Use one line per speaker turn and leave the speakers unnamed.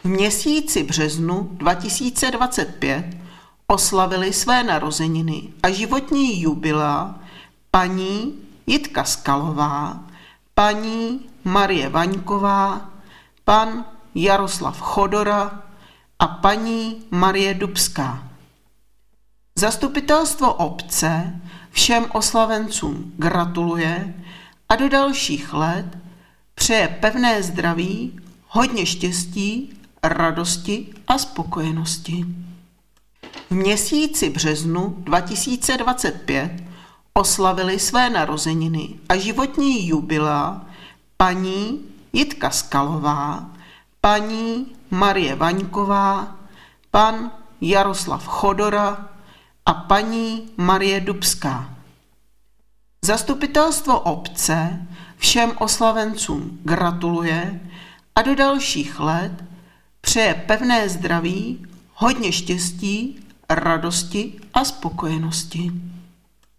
měsíci březnu 2025 oslavili své narozeniny a životní jubilea paní Jitka Skalová, paní Marie Vaňková, pan Jaroslav Chodora a paní Marie Dubská. Zastupitelstvo obce všem oslavencům gratuluje a do dalších let přeje pevné zdraví, hodně štěstí, radosti a spokojenosti. V měsíci březnu 2025 oslavili své narozeniny a životní jubilea paní Jitka Skalová, paní Marie Vaňková, pan Jaroslav Chodora a paní Marie Dubská. Zastupitelstvo obce všem oslavencům gratuluje a do dalších let přeje pevné zdraví, hodně štěstí, radosti a spokojenosti.